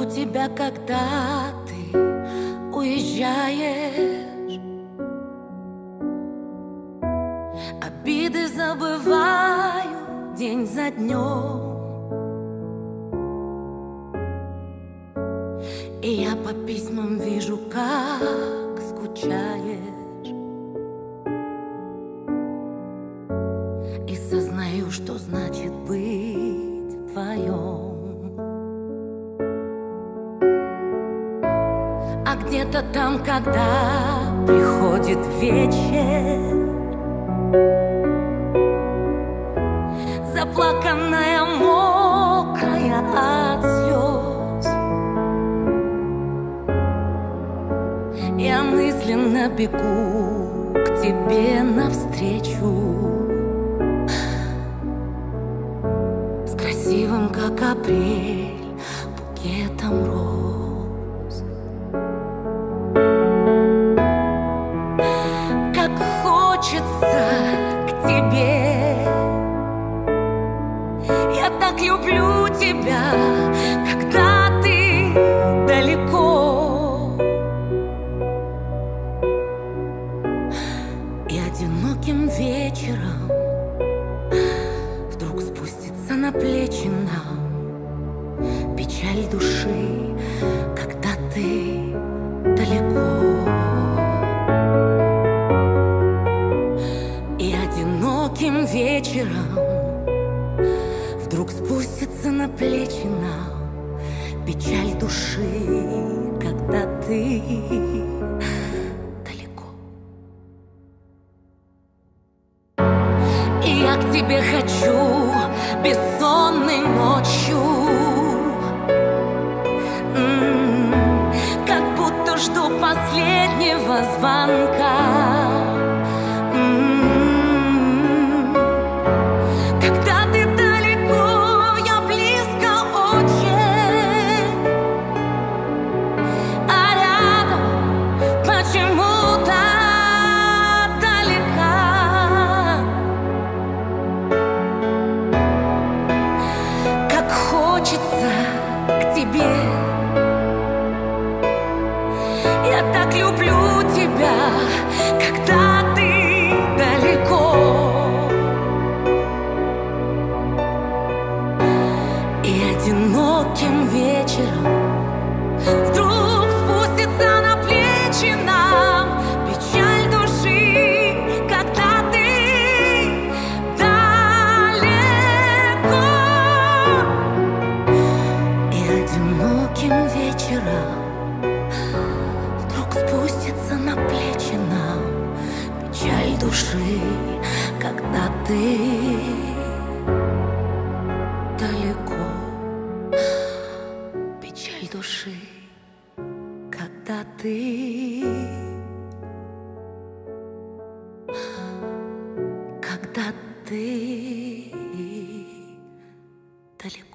тебя, когда ты уезжаешь. Обиды забываю день за днем, и я по письмам вижу, как скучаешь, и сознаю, что значит быть вдвоем. А где-то там, когда приходит вечер, заплаканная, мокрая от слез, я мысленно бегу к тебе навстречу с красивым, как апрель, букетом роз. Как хочется к тебе, я так люблю тебя, когда ты далеко. И одиноким вечером вдруг спустится на плечи нам печаль души, когда ты далеко. И одиноким вечером вдруг спустится на плечи нам печаль души, когда ты далеко. И я к тебе хочу бессонной ночью, как будто жду последнего звонка. К тебе, я так люблю тебя, когда ты далеко. И одиноким вечером вдруг спустится на плечи нам печаль души, когда ты далеко. Одиноким вечером вдруг спустится на плечи нам печаль души, когда ты далеко. Печаль души, когда ты далеко.